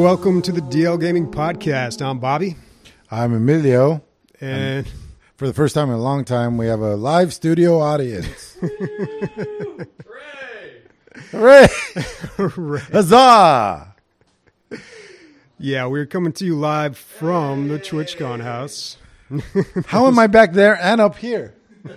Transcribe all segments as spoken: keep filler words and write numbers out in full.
welcome to the D L Gaming Podcast. I'm Bobby. I'm Emilio. And, and for the first time in a long time, we have a live studio audience. Hooray! Hooray! Huzzah! Yeah, we're coming to you live from the TwitchCon house. How am I back there and up here?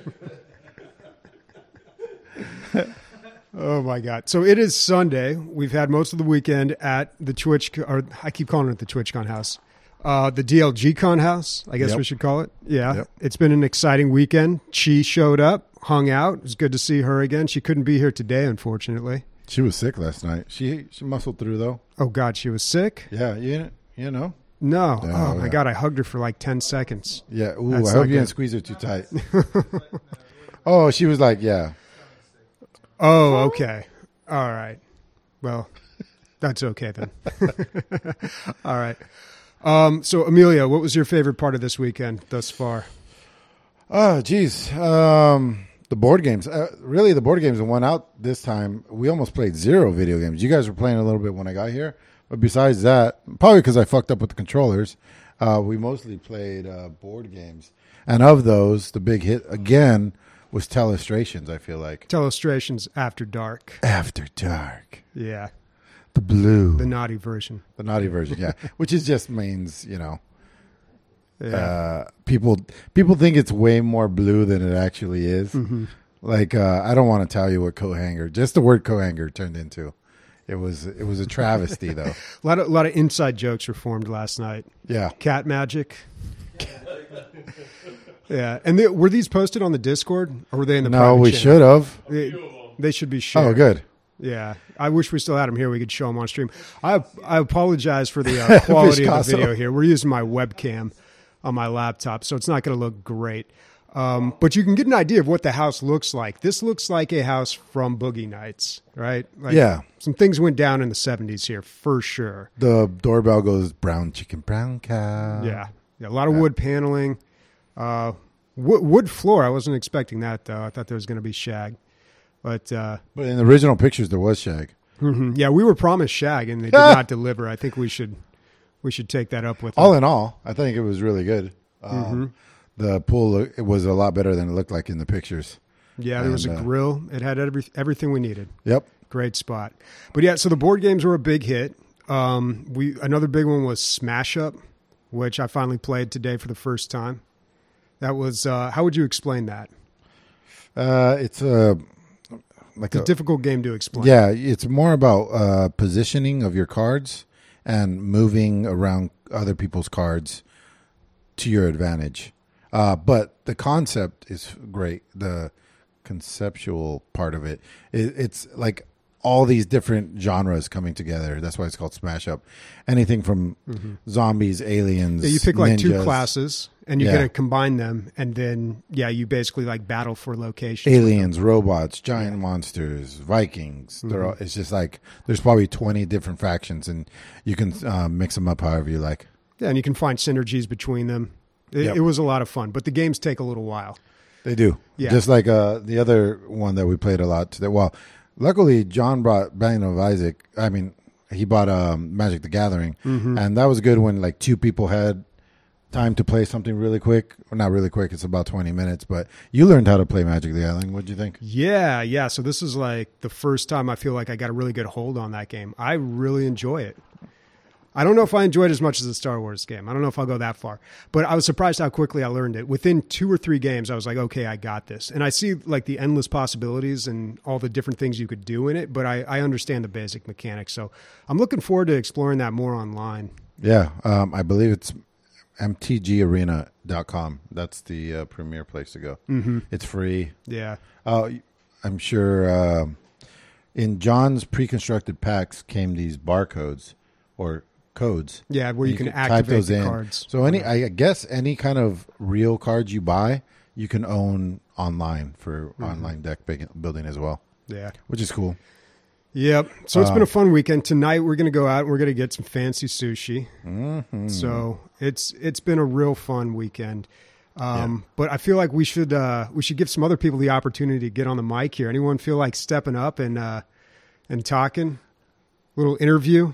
Oh my God. So it is Sunday. We've had most of the weekend at the Twitch, or I keep calling it the TwitchCon house. Uh, the D L G Con house, I guess Yep. we should call it. Yeah. Yep. It's been an exciting weekend. She showed up, hung out. It was good to see her again. She couldn't be here today, unfortunately. She was sick last night. She she muscled through, though. Oh God, she was sick? Yeah, you, you know. No. Oh, Oh, my yeah. God, I hugged her for like ten seconds. Yeah, ooh, That's I not hope you good. didn't squeeze her too tight. Oh, she was like, yeah. Oh, okay. All right. Well, that's okay then. All right. Um, so, Amelia, what was your favorite part of this weekend thus far? Oh, geez. Um, the board games. Uh, really, the board games that went out this time, we almost played zero video games. You guys were playing a little bit when I got here. But besides that, probably because I fucked up with the controllers, uh, we mostly played uh, board games. And of those, the big hit, again, was Telestrations, I feel like. Telestrations After Dark. After Dark. Yeah. The blue. The naughty version. The naughty version, yeah. Which is just means, you know, Yeah. uh, people people think it's way more blue than it actually is. Mm-hmm. Like, uh, I don't want to tell you what cohanger, just the word cohanger turned into. It was it was a travesty, though. A lot of, a lot of inside jokes were formed last night. Yeah. Cat magic. Yeah. And they, were these posted on the Discord or were they in the No, private we channel? should have. They, they should be shared. Oh, good. Yeah, I wish we still had them here. We could show them on stream. I I apologize for the uh, quality of the Viscoso. video here. We're using my webcam on my laptop, so it's not going to look great. Um, but you can get an idea of what the house looks like. This looks like a house from Boogie Nights, right? Like, Yeah. some things went down in the seventies here for sure. The doorbell goes brown chicken, brown cow. Yeah, yeah a lot of wood paneling, uh, wood, wood floor. I wasn't expecting that though. I thought there was going to be shag, but. Uh, But in the original pictures, there was shag. Mm-hmm. Yeah, we were promised shag, and they did not deliver. I think we should we should take that up with them. All in all, I think it was really good. Um, Mm-hmm. The pool it was a lot better than it looked like in the pictures. Yeah, there was a and, uh, grill. It had every, everything we needed. Yep. Great spot. But yeah, so the board games were a big hit. Um, we another big one was Smash Up, which I finally played today for the first time. That was uh, how would you explain that? Uh, it's a like It's a a difficult game to explain. yeah. It's more about uh, positioning of your cards and moving around other people's cards to your advantage. Uh, but the concept is great. The conceptual part of it, it, it's like all these different genres coming together. That's why it's called Smash Up. Anything from zombies, aliens. Yeah, you pick like two ninjas, classes, and you Yeah. get to combine them, and then yeah, you basically like battle for locations. aliens, robots, giant monsters, Vikings. They're all, it's just like there's probably twenty different factions, and you can uh, mix them up however you like. Yeah, and you can find synergies between them. It, Yep. it was a lot of fun, but the games take a little while. They do. Yeah. Just like uh, the other one that we played a lot today. Well, luckily, John brought Binding of Isaac. I mean, he bought um, Magic the Gathering. Mm-hmm. And that was good when like two people had time to play something really quick. Well, not really quick. It's about twenty minutes. But you learned how to play Magic the Gathering. What did you think? Yeah, yeah. So this is like the first time I feel like I got a really good hold on that game. I really enjoy it. I don't know if I enjoyed it as much as the Star Wars game. I don't know if I'll go that far. But I was surprised how quickly I learned it. Within two or three games, I was like, okay, I got this. And I see like the endless possibilities and all the different things you could do in it, but I, I understand the basic mechanics. So I'm looking forward to exploring that more online. Yeah. Um, I believe it's m t g arena dot com. That's the uh, premier place to go. Mm-hmm. It's free. Yeah. Uh, I'm sure um in John's pre-constructed packs came these barcodes or codes. Yeah, where you, can could type activate those the in. cards. So any, I guess, any kind of real cards you buy, you can own online for Mm-hmm. online deck big- building as well, Yeah. which is cool. Yep. So it's Uh, been a fun weekend. Tonight we're going to go out and we're going to get some fancy sushi. Mm-hmm. So it's it's been a real fun weekend. Um, But I feel like we should uh, we should give some other people the opportunity to get on the mic here. Anyone feel like stepping up and uh, and talking? Little interview.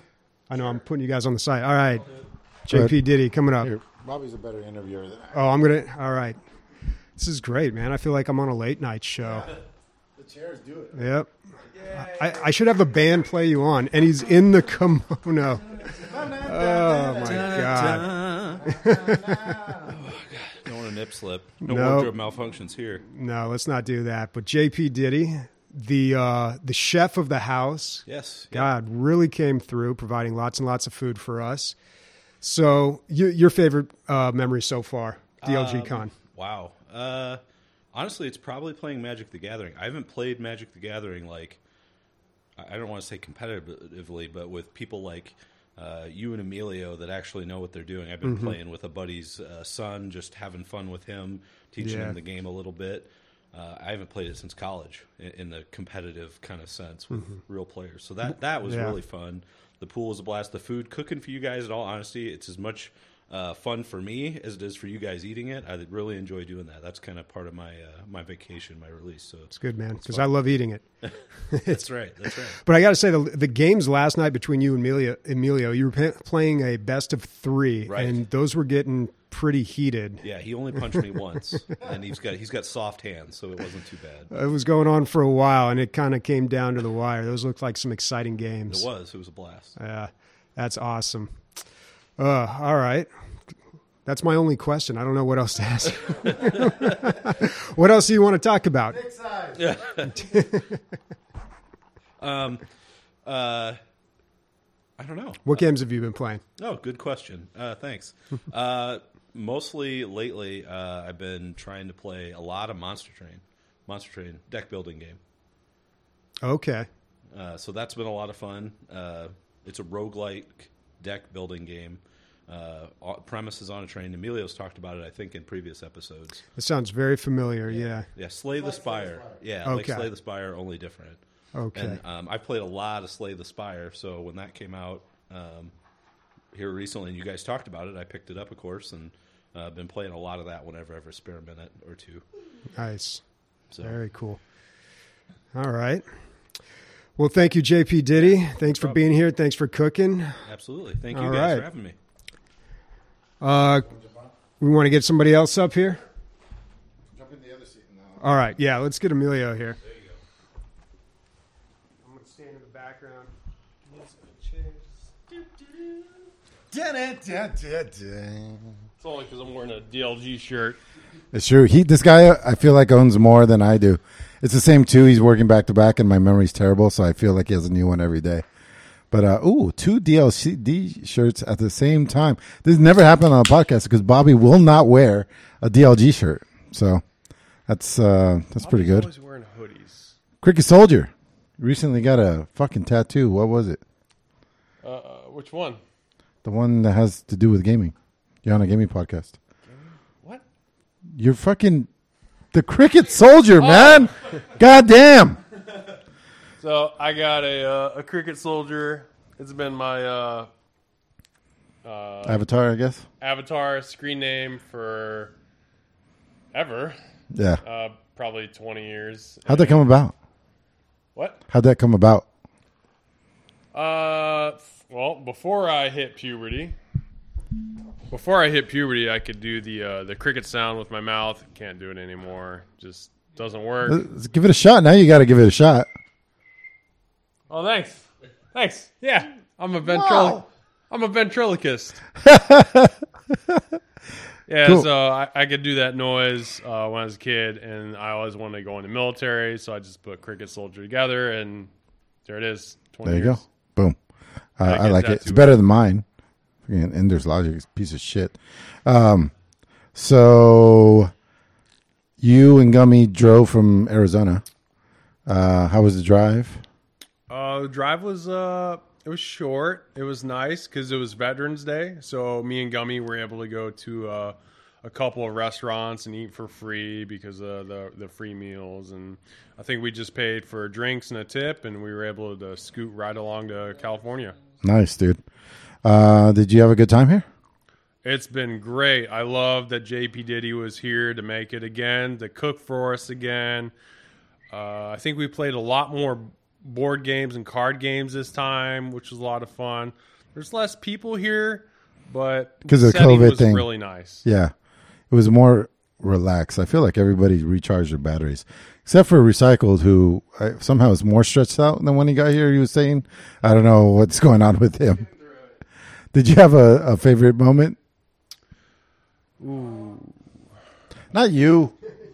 I know I'm putting you guys on the side. All right, J P Diddy coming up. Here, Bobby's a better interviewer than I. Oh, I'm gonna. All right, this is great, man. I feel like I'm on a late night show. The chairs do it. Yep. I, I should have a band play you on, and he's in the kimono. Oh my god! Don't want a nip slip. No Nope. wardrobe malfunctions here. No, let's not do that. But J P Diddy, the uh, the chef of the house, Yes. God really came through, providing lots and lots of food for us. So, you, your favorite uh, memory so far, D L G Um, Con? Wow. Uh, honestly, it's probably playing Magic the Gathering. I haven't played Magic the Gathering like, I I don't want to say competitively, but with people like uh, you and Emilio that actually know what they're doing. I've been Mm-hmm. playing with a buddy's uh, son, just having fun with him, teaching Yeah. him the game a little bit. Uh, I haven't played it since college in, in the competitive kind of sense with real players. So that that was Mm-hmm. Yeah. really fun. The pool was a blast. The food, cooking for you guys, in all honesty, it's as much uh, fun for me as it is for you guys eating it. I really enjoy doing that. That's kind of part of my uh, my vacation, my release. So It's good, man, because fun. I love eating it. that's right. That's right. But I got to say, the, the games last night between you and Emilio, Emilio you were pa- playing a best of three, Right. and those were getting pretty heated. Yeah, he only punched me once, and he's got he's got soft hands, so it wasn't too bad. It was going on for a while, and it kind of came down to the wire. Those looked like some exciting games. It was. It was a blast. Yeah, that's awesome. Uh, all right. That's my only question. I don't know what else to ask. What else do you want to talk about? Um, uh, I don't know. What games have you been playing? Oh, good question. Uh, thanks. uh, mostly lately, uh, I've been trying to play a lot of Monster Train. Monster Train deck building game. Okay. Uh, so that's been a lot of fun. Uh, it's a roguelike deck building game. Uh, premises on a train. Emilio's talked about it, I think, in previous episodes. It sounds very familiar. Yeah. Yeah, Slay the Spire. Yeah, Okay. like Slay the Spire, only different. Okay. And um, I played a lot of Slay the Spire, so when that came out um, here recently, and you guys talked about it, I picked it up, of course, and uh, been playing a lot of that whenever I've spare a minute or two. Nice. So Very cool. All right. Well, thank you, J P Diddy. Thanks for being here. Thanks for cooking. absolutely, thank you All guys right. for having me. Uh, we want to get somebody else up here. Jump in the other seat now. All right. Yeah, let's get Emilio here. There you go. I'm going to stand in the background. It's only because I'm wearing a D L G shirt. It's true. He, this guy, I feel like owns more than I do. It's the same too. He's working back to back, and my memory's terrible, so I feel like he has a new one every day. But uh, ooh, two D L C D shirts at the same time. This never happened on a podcast because Bobby will not wear a D L G shirt. So that's uh, that's pretty Bobby's good. Always wearing hoodies. Cricket Soldier recently got a fucking tattoo. What was it? Uh, uh, which one? The one that has to do with gaming. You're on a gaming podcast. What? You're fucking the Cricket Soldier, man. God damn. So I got a uh, a cricket soldier. It's been my uh, uh, Avatar, I guess. avatar screen name for ever. Yeah. Uh, probably twenty years. How'd that come about? What? How'd that come about? Uh, well, before I hit puberty, before I hit puberty, I could do the uh, the cricket sound with my mouth. Can't do it anymore. Just doesn't work. Let's give it a shot. Now you got to give it a shot. Oh, thanks. Thanks. Yeah, I'm a ventrilo- Wow. I'm a ventriloquist. Yeah, Cool. so I, I could do that noise uh, when I was a kid, and I always wanted to go in the military, so I just put Cricket Soldier together, and there it is. twenty There you years. go. Boom. Uh, I I get like that it. It's too. better than mine. Fucking Ender's Logic is a piece of shit. Um, so you and Gummy drove from Arizona. Uh, how was the drive? Uh, the drive was uh, it was short. It was nice because it was Veterans Day, so me and Gummy were able to go to uh, a couple of restaurants and eat for free because of the the free meals, and I think we just paid for drinks and a tip, and we were able to scoot right along to California. Nice, dude. Uh, did you have a good time here? It's been great. I love that J P Diddy was here to make it again, to cook for us again. Uh, I think we played a lot more board games and card games this time, which was a lot of fun. there's less people here, but 'Cause of the setting COVID was thing. really nice. Yeah, it was more relaxed. I feel like everybody recharged their batteries, except for Recycled, who I, somehow is more stretched out than when he got here. He was saying, I don't know what's going on with him. Did you have a, a favorite moment? Ooh. Not you.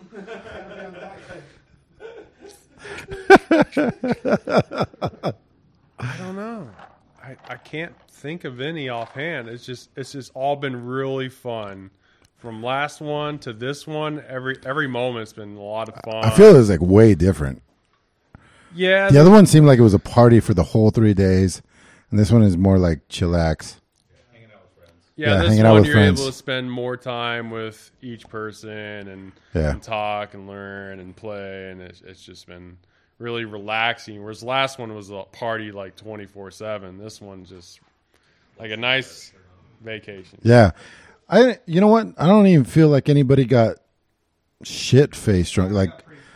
I don't know. I, I can't think of any offhand. It's just it's just all been really fun. From last one to this one, every every moment's been a lot of fun. I feel it was like way different. yeah, The other one seemed like it was a party for the whole three days, and this one is more like chillax. yeah, yeah, this hanging out one with you're friends. able to spend more time with each person and, Yeah. and talk and learn and play, and it's it's just been really relaxing. Whereas the last one was a party like twenty-four seven. This one's just like a nice vacation. Yeah, I. You know what? I don't even feel like anybody got shit faced drunk. Like,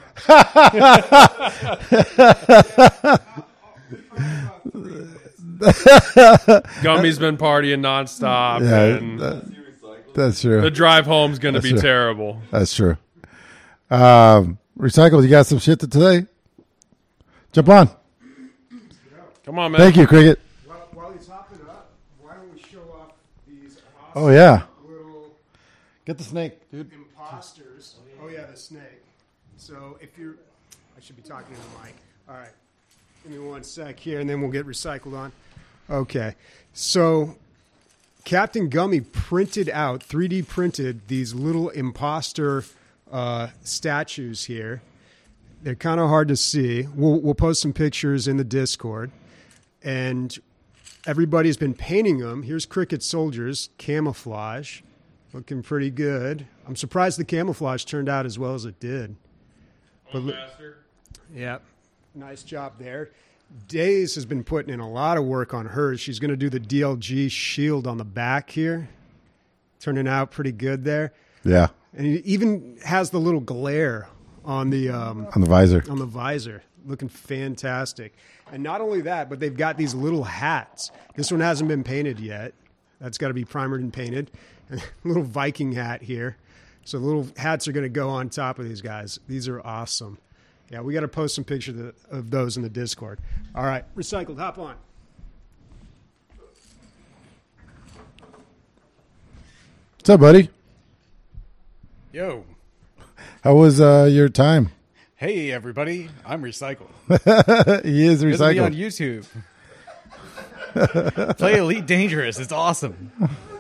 Gummy's been partying nonstop, yeah, and that- that's true. the drive home's going to That's be true. terrible. That's true. Um, Recycled, you got some shit to today? Jump on. Come on, man. Thank you, Cricket. While, while he's hopping up, why don't we show off these awesome Oh yeah, little get the snake, dude. imposters? Oh yeah, the snake. So if you're, I should be talking to the mic. All right, give me one sec here, and then we'll get Recycled on. Okay, so Captain Gummy printed out, three D printed these little imposter uh, statues here. They're kind of hard to see. We'll, we'll post some pictures in the Discord. And everybody's been painting them. Here's Cricket Soldiers, camouflage. Looking pretty good. I'm surprised the camouflage turned out as well as it did. But look, yeah, nice job there. Days has been putting in a lot of work on hers. She's going to do the D L G shield on the back here. Turning out pretty good there. Yeah, And it even has the little glare on the um, on the visor. on the visor. Looking fantastic. And not only that, but they've got these little hats. This one hasn't been painted yet. That's got to be primered and painted. And a little Viking hat here. So the little hats are going to go on top of these guys. These are awesome. Yeah, we got to post some pictures of those in the Discord. All right, Recycled, hop on. What's up, buddy? Yo. How was uh, your time? Hey, everybody. I'm Recycled. He is Visit me on Recycled. YouTube. Play Elite Dangerous. It's awesome.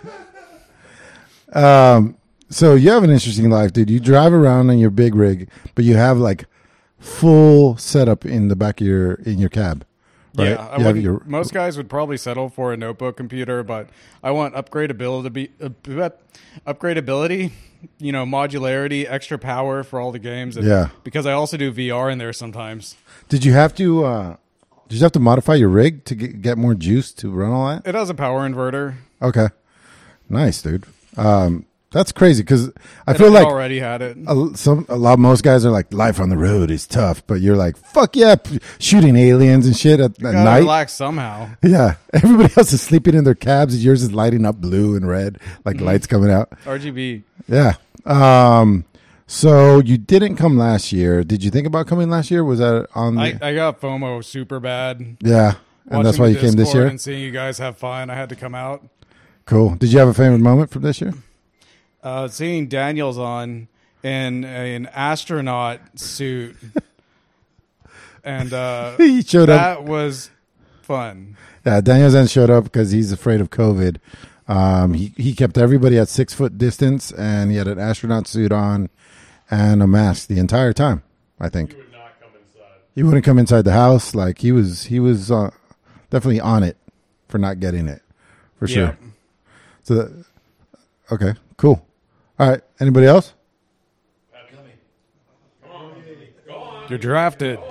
So you have an interesting life, dude. You drive around in your big rig, but you have like full setup in the back of your in your cab, right? Yeah, I you have wouldn't- your most guys would probably settle for a notebook computer, but I want upgradability, uh, upgradability, you know, modularity, extra power for all the games. And Yeah. Because I also do V R in there sometimes. Did you have to? Uh, did you have to modify your rig to get, get more juice to run all that? It has a power inverter. Okay, nice, dude. Um, that's crazy because I And feel I like already had it. a, some a lot most guys are like life on the road is tough, but you're like fuck yeah, p- shooting aliens and shit at, at Gotta night. relax somehow. Yeah, everybody else is sleeping in their cabs. and Yours is lighting up blue and red, like Mm-hmm. lights coming out. R G B. Yeah. Um. So you didn't come last year. Did you think about coming last year? Was that on? The, I, I got FOMO super bad. yeah, and that's Watching why the you came this Discord year. and seeing you guys have fun. I had to come out. Cool. Did you have a favorite moment from this year? Uh, seeing Daniels on in an astronaut suit, and uh, He showed up. that was fun. Yeah, Daniel Zen showed up because he's afraid of COVID. Um, he he kept everybody at six foot distance, and he had an astronaut suit on and a mask the entire time. I think Would not come inside. he wouldn't come inside the house. Like he was he was uh, definitely on it for not getting it for sure. Yeah. So that, okay, cool. All right. Anybody else? You're drafted.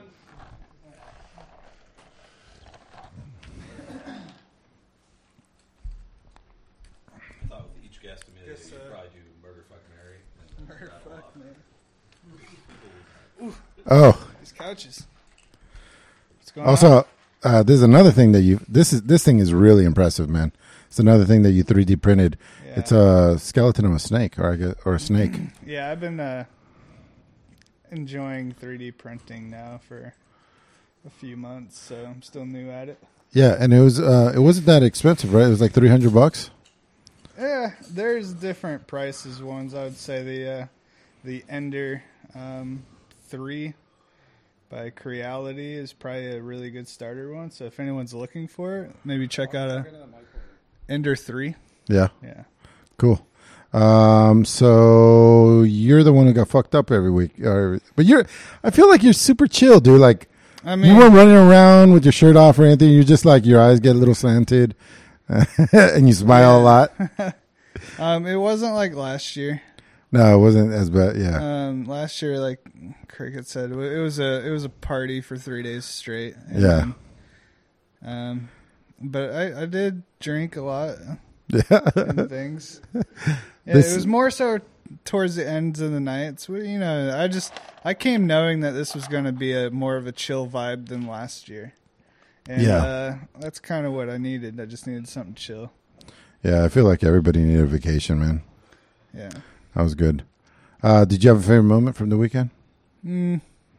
I thought with each guest immediately you'd probably do Murder Fuck Mary. Murder Fuck Mary. Oh, These couches. What's going on? also, uh, there's another thing that you. This is this thing is really impressive, man. It's another thing that you three D printed. Yeah. It's a skeleton of a snake, or I guess, or a snake. Yeah, I've been uh, enjoying three D printing now for a few months, so I'm still new at it. Yeah, and it was uh, it wasn't that expensive, right? It was like three hundred bucks. Yeah, there's different prices. Ones I would say the uh, the Ender um, three by Creality is probably a really good starter one. So if anyone's looking for it, maybe check out a Ender three. Yeah, Yeah. cool. Um, so you're the one who got fucked up every week, or, but you're. I feel like you're super chill, dude. Like I mean, you weren't running around with your shirt off or anything. You're just like your eyes get a little slanted, and you smile a lot. um, it wasn't like last year. No, it wasn't as bad. Yeah, Um, last year, like Cricket said, it was a it was a party for three days straight. And, Yeah. Um, but I, I did drink a lot yeah. and things. Yeah, This- it was more so towards the ends of the nights. Well, you know, I just I came knowing that this was going to be a more of a chill vibe than last year. And, Yeah. uh, that's kind of what I needed. I just needed something chill. yeah. I feel like everybody needed a vacation, man. Yeah. That was good. Uh, did you have a favorite moment from the weekend? Mm.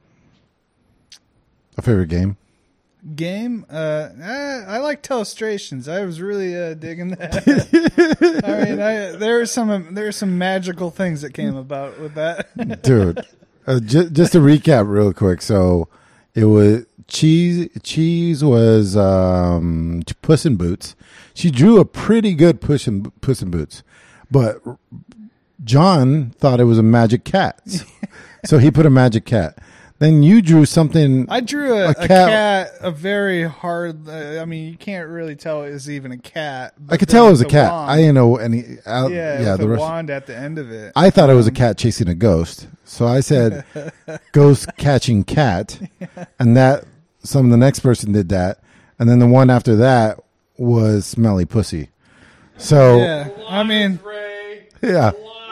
A favorite game? Game, uh, eh, I like Telestrations. I was really uh, digging that. I mean, I, there were some there were some magical things that came about with that. Dude, uh, j- just to recap real quick. So it was cheese. Cheese was um, Puss in Boots. She drew a pretty good Puss in, Puss in Boots, but John thought it was a magic cat, so, so he put a magic cat. Then you drew something. I drew a, A a, cat- cat. a very hard. Uh, I mean, you can't really tell it was even a cat. I but could then tell it was a the cat. wand- I didn't know any. Uh, yeah, yeah, with the a rest. wand at the end of it. I thought it was a cat chasing a ghost, so I said ghost catching cat, and that some the next person did that, and then the one after that was smelly pussy. So yeah, I mean, yeah,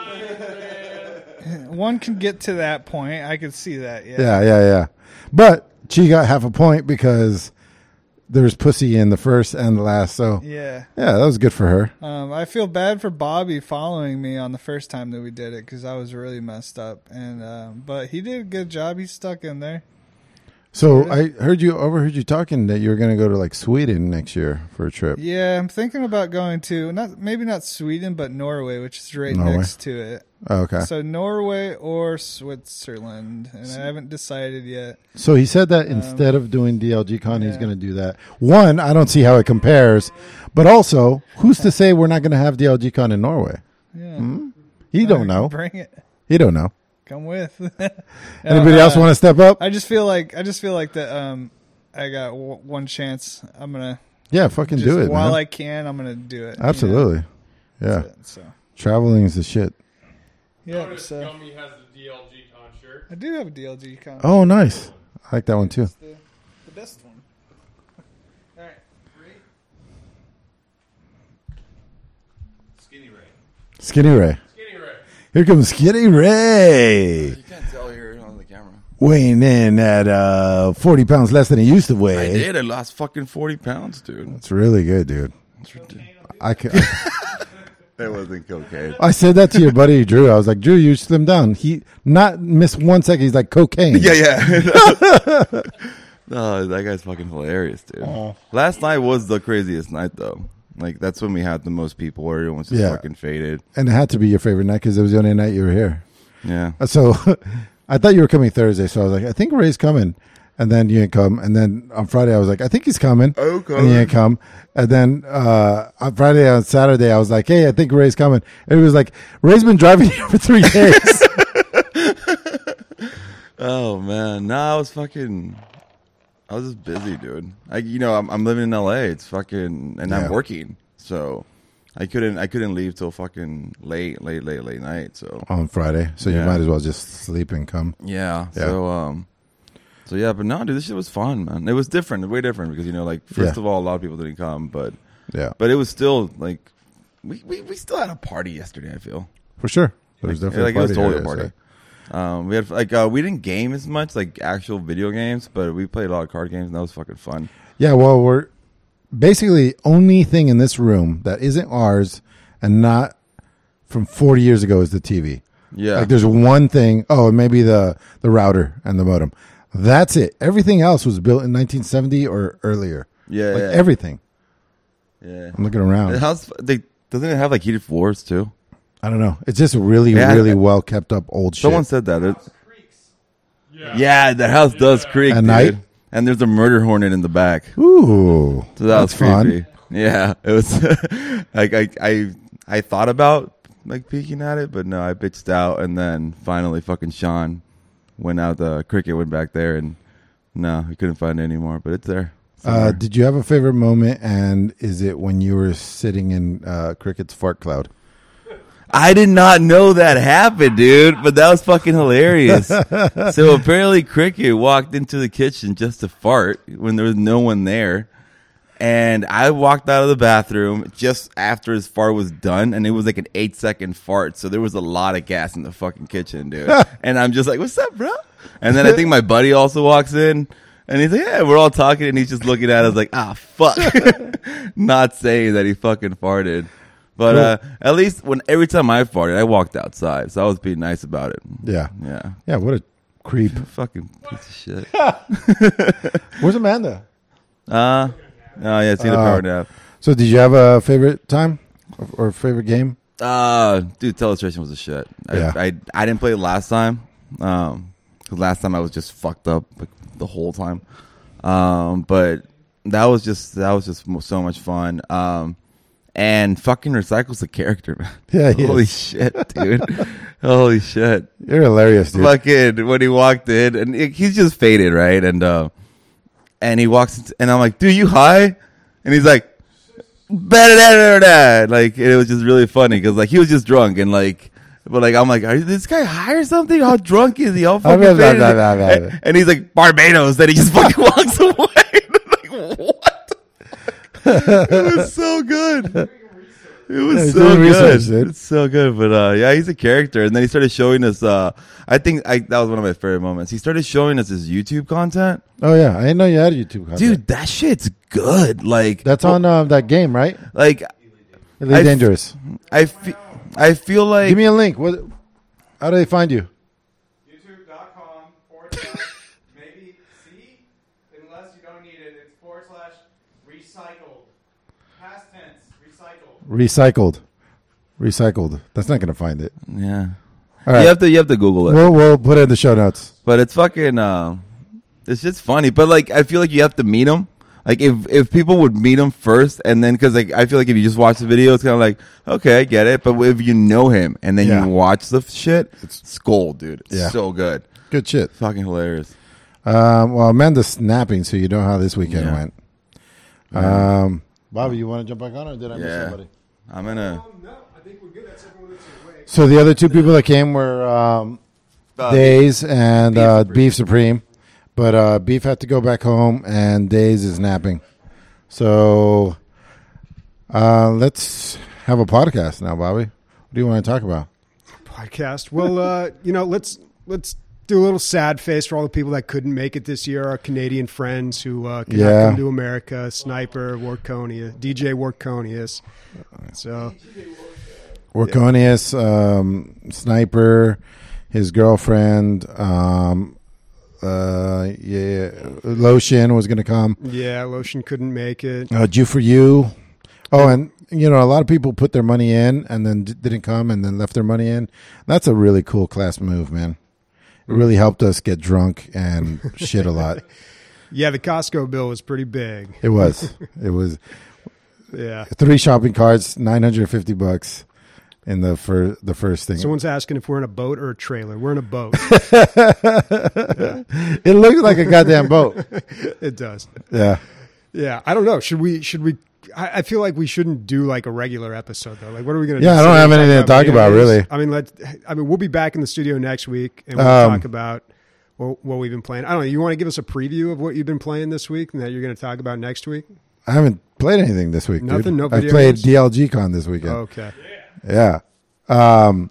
one can get to that point. I could see that. Yeah. yeah, yeah, yeah. But she got half a point because there was pussy in the first and the last. So Yeah. yeah, that was good for her. Um, I feel bad for Bobby following me on the first time that we did it because I was really messed up. And um, but he did a good job. He stuck in there. So I heard you overheard you talking that you were going to go to like Sweden next year for a trip. Yeah, I'm thinking about going to not maybe not Sweden, but Norway, which is right Norway. next to it. Oh, okay. So Norway or Switzerland, and I haven't decided yet. So he said that instead of doing D L G Con, he's yeah. going to do that. One, I don't see how it compares, but also, who's to say we're not going to have D L G Con in Norway? Yeah, Hmm? He don't know. Bring it. He don't know. Come with. Anybody Uh, else want to step up? I just feel like I just feel like that. Um, I got w- one chance. I'm gonna Yeah, fucking just do it, while man. I can. I'm gonna do it. you know? Absolutely. Yeah, That's it, so traveling is the shit. yeah, Notice so Gummy has the D L G Con shirt. I do have a D L G con. Oh, nice. I like that one too. It's the, the best one. All right. Skinny Ray. Skinny Ray. Skinny Ray. Here comes Skinny Ray. You can't tell here on the camera. Weighing in at uh, forty pounds less than he used to I weigh. did. I lost fucking forty pounds, dude. It's really good, dude. It's ridiculous. I can. That wasn't cocaine. I said that to your buddy Drew. I was like, Drew, you slimmed down. He not missed one second. He's like cocaine. Yeah, yeah. No, that guy's fucking hilarious, dude. Oh. Last night was the craziest night, though. Like, that's when we had the most people. Where everyone's just Yeah. fucking faded. And it had to be your favorite night because it was the only night you were here. Yeah. Uh, So I thought you were coming Thursday. So I was like, I think Ray's coming. And then you didn't come. And then on Friday, I was like, I think he's coming. Oh, And you didn't coming. come. And then uh, on Friday, on Saturday, I was like, hey, I think Ray's coming. And he was like, Ray's been driving here for three days. Oh man, no, I was fucking. I was just busy, dude. I, you know, I'm, I'm living in L A. It's fucking, and Yeah. I'm working, so I couldn't, I couldn't leave till fucking late, late, late, late night. So on Friday. So you Yeah. might as well just sleep and come. yeah, Yeah. so um, so yeah, but no, dude, this shit was fun, man. It was different, way different because you know, like first Yeah. of all, a lot of people didn't come, but Yeah, but it was still like we we, we still had a party yesterday. I feel for sure. There was like, definitely like it was a totally a party. party. Um, we had like uh, we didn't game as much like actual video games, but we played a lot of card games and that was fucking fun. Yeah, well, we're basically only thing in this room that isn't ours and not from forty years ago is the T V. Yeah, Like there's one thing. Oh, and maybe the the router and the modem. That's it. Everything else was built in nineteen seventy or earlier. yeah, Like yeah. everything. yeah. I'm looking around. The house, they doesn't it have like heated floors too? I don't know. It's just really, Yeah, really I- well kept up old shit. Someone said that. There's- Yeah, the house does creak At dude. night? And there's a murder hornet in the back. Ooh, So that that's was fun. creepy. Yeah, it was. like I, I, I thought about like peeking at it, but no, I bitched out, and then finally, fucking Sean went out. The cricket went back there, and no, we couldn't find it anymore. But it's there. Uh, somewhere. did you have a favorite moment? And is it when you were sitting in uh, Cricket's fart cloud? I did not know that happened, dude. But that was fucking hilarious. So apparently, Cricket walked into the kitchen just to fart when there was no one there. And I walked out of the bathroom just after his fart was done, and it was like an eight second fart. So there was a lot of gas in the fucking kitchen, dude. And I'm just like, "What's up, bro?" And then I think my buddy also walks in, and he's like, "Yeah, we're all talking," and he's just looking at us like, "Ah, fuck," not saying that he fucking farted. But uh, at least when every time I farted, I walked outside, so I was being nice about it. Yeah, Yeah, yeah. What a creep. fucking piece of shit. Where's Amanda? Uh, oh yeah, it's either Uh, power nap. So, did you have a favorite time or, or favorite game? Uh, dude, Telestration was a shit. I, Yeah. I I didn't play it last time. Um, 'cause last time I was just fucked up like the whole time. Um, but that was just that was just mo- so much fun. Um, and fucking Recycle's a character, man. Yeah, he Holy is. shit, dude. Holy shit. You're hilarious, dude. Fucking when he walked in, and he- he's just faded, right? And uh, and he walks, in, and I'm like, "Dude, you high?" And he's like, "Better than that." Like it was just really funny because like he was just drunk and like, but like I'm like, "Are you, this guy high or something? How drunk is he? How fucking blah, blah, faded?" blah, blah, blah. And, and he's like Barbados. Then he just fucking walks away. like what? It was so good. It was Yeah, he's so doing good. research, dude. It's so good. But uh, yeah, he's a character. And then he started showing us. Uh, I think I, that was one of my favorite moments. He started showing us his YouTube content. Oh yeah, I didn't know you had a YouTube content. Dude, that shit's good. Like That's on uh, that game, right? Like Elite I f- Dangerous. I feel. I feel like. Give me a link. What? How do they find you? YouTube.com forward slash maybe C, unless you don't need it, it's forward slash recycled. Past tense, recycled. Recycled. Recycled. That's not gonna find it. yeah. All right. You have to. You have to Google it. We'll we'll put it in the show notes. But it's fucking. Uh, it's just funny. But like, I feel like you have to meet him. Like if if people would meet him first, and then because like I feel like if you just watch the video, it's kind of like okay, I get it. But if you know him and then Yeah. you watch the shit, it's gold, dude. It's Yeah. so good, Good shit. fucking hilarious. Um, well, Amanda's snapping, so you know how this weekend Yeah. went. Um, Bobby, you want to jump back on, or did I miss Yeah. somebody? I'm gonna. Um, no, I think we're good. That's everyone that's away. So the other two people that came were um, Uh, Days and Beef uh, Supreme. Beef Supreme, but uh, Beef had to go back home, and Days is napping. So uh, let's have a podcast now, Bobby. What do you want to talk about? Podcast. Well, uh, you know, let's let's do a little sad face for all the people that couldn't make it this year. Our Canadian friends who uh, could Yeah. not come to America. Sniper, Warconius, D J Warconius. So Warconius, um, Sniper, his girlfriend, um, uh, yeah, Lotion was going to come. yeah, Lotion couldn't make it. Uh, Jew for You. Oh, and you know, a lot of people put their money in and then d- didn't come and then left their money in. That's a really cool class move, man. It really helped us get drunk and shit a lot. Yeah, the Costco bill was pretty big. It was. It was Yeah. three shopping carts, nine hundred fifty bucks in the fir- the first thing. Someone's asking if we're in a boat or a trailer. We're in a boat. It looks like a goddamn boat. It does. Yeah. Yeah, I don't know. Should we? Should we? I, I feel like we shouldn't do like a regular episode though. Like, what are we going to? Yeah, do? I don't Sit have and anything to talk video about, games? really. I mean, let. I mean, we'll be back in the studio next week and we'll Um, talk about what, what we've been playing. I don't know. You want to give us a preview of what you've been playing this week and that you're going to talk about next week? I haven't played anything this week, Nothing? dude. No I video played games? D L G Con this weekend. Okay. Yeah. Um,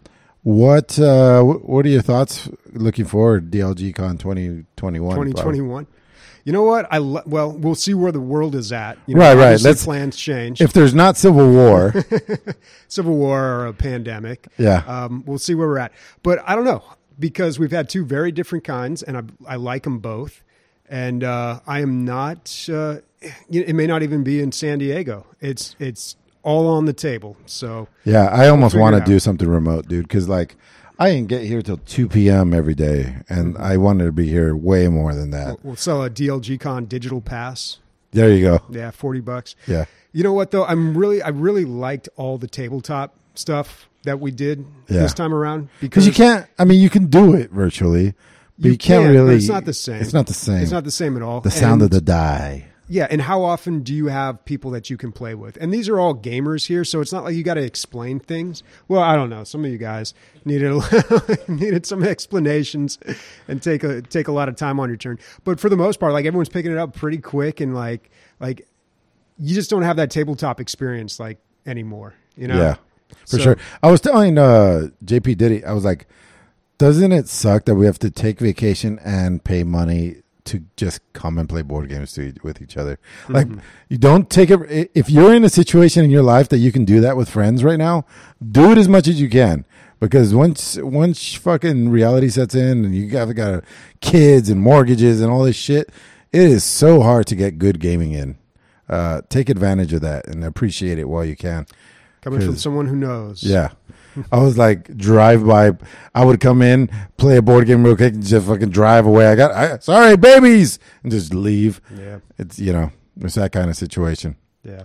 What uh, wh- What are your thoughts looking forward? D L G Con twenty twenty-one. twenty twenty-one. You know what? I lo- well, we'll see where the world is at. You know, Right, right. obviously Let's- plans change. If there's not Civil War, Civil War or a pandemic. Yeah. Um, we'll see where we're at. But I don't know, because we've had two very different kinds, and I, I like them both. And uh, I am not, uh, it may not even be in San Diego. It's it's all on the table. So yeah, I almost figure want it to out. do something remote, dude, because like I didn't get here till two p.m. every day, and I wanted to be here way more than that. we'll, we'll sell a D L G Con digital pass. There you go. Yeah, forty bucks. Yeah. You know what, though? I'm really, I really liked all the tabletop stuff that we did Yeah. this time around. Because you can't, I mean, you can do it virtually, but you, You can't can, but really. it's not the same. It's not the same. It's not the same at all. The sound And- of the die. Yeah, and how often do you have people that you can play with? And these are all gamers here, so it's not like you got to explain things. Well, I don't know. Some of you guys needed a, needed some explanations and take a take a lot of time on your turn. But for the most part, like everyone's picking it up pretty quick, and like like you just don't have that tabletop experience like anymore. You know? Yeah, for So- sure. I was telling uh, J P Diddy, I was like, doesn't it suck that we have to take vacation and pay money to just come and play board games to, with each other? Like, you don't take it. If you're in a situation in your life that you can do that with friends right now, do it as much as you can. Because once once fucking reality sets in and you got, got kids and mortgages and all this shit, it is so hard to get good gaming in. Uh, take advantage of that and appreciate it while you can. Coming from 'Cause- someone who knows. Yeah. I was like drive by. I would come in, play a board game real quick, and just fucking drive away. I got, I, sorry, babies, and just leave. Yeah. It's, you know, it's that kind of situation. Yeah.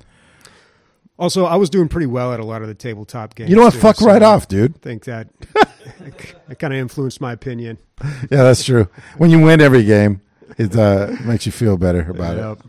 Also, I was doing pretty well at a lot of the tabletop games. You know what? too, Fuck so right I off, dude. think that it kind of influenced my opinion. Yeah, that's true. When you win every game, it uh, makes you feel better about it. Yep.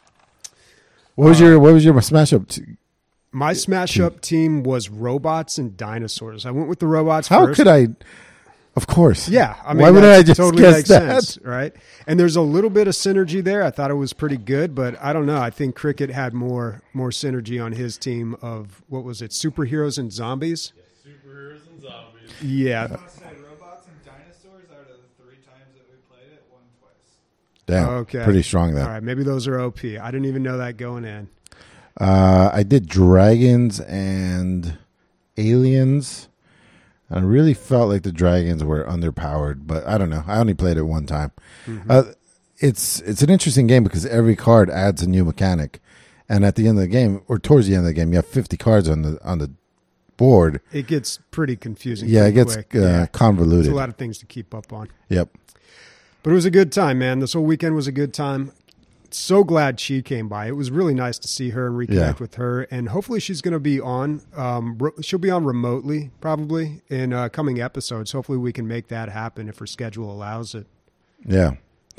What was your What was your smash up? T- My smash up team was robots and dinosaurs. I went with the robots How first. could I? Of course. Yeah, I mean, why would that I just totally guess makes that? sense, right? And there's a little bit of synergy there. I thought it was pretty good, but I don't know. I think Cricket had more more synergy on his team of what was it, superheroes and zombies? Superheroes and zombies. Yeah, I want to say robots and dinosaurs out of the three times that we played it, won twice. Damn. Okay. Pretty strong then. all right. Maybe those are O P. I didn't even know that going in. Uh, I did dragons and aliens. I really felt like the dragons were underpowered, but I don't know. I only played it one time. Mm-hmm. Uh, it's it's an interesting game because every card adds a new mechanic, and at the end of the game, or towards the end of the game, you have fifty cards on the on the board. It gets pretty confusing. Yeah, it pretty gets quick. uh, Yeah. It's convoluted. a lot of things to keep up on. Yep. But it was a good time, man. This whole weekend was a good time. So glad she came by. It was really nice to see her and reconnect Yeah. with her. And hopefully she's going to be on. Um, ro- she'll be on remotely probably in uh, coming episodes. Hopefully we can make that happen if her schedule allows it. Yeah.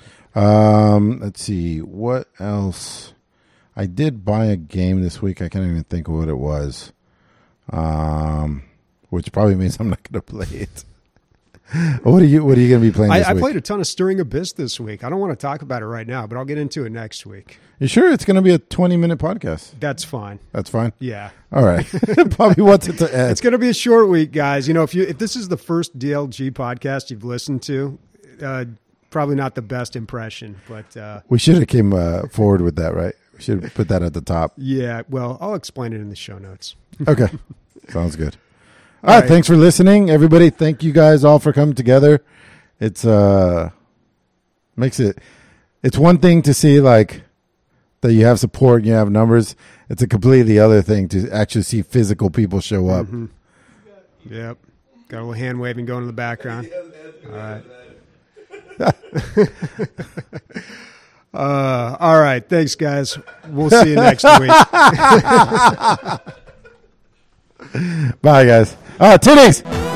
Um, let's see. What else? I did buy a game this week. I can't even think of what it was. Um, which probably means I'm not going to play it. What are you What are you going to be playing I, this I week? played a ton of Stirring Abyss this week. I don't want to talk about it right now, but I'll get into it next week. You sure it's going to be a twenty minute podcast? That's fine. That's fine. Yeah. All right. Probably wants it to end. It's going to be a short week, guys. You know, if you if this is the first D L G podcast you've listened to, uh, probably not the best impression, but uh, We should have came uh, forward with that, right? We should have put that at the top. yeah. Well, I'll explain it in the show notes. Okay. Sounds good. All All right. right. Thanks for listening, everybody. Thank you guys all for coming together. It's uh makes it. It's one thing to see like that you have support, and you have numbers. It's a completely other thing to actually see physical people show up. Mm-hmm. Yep. Got a little hand waving going in the background. All right. uh, all right. Thanks, guys. We'll see you next week. Bye, guys. Ah, titties.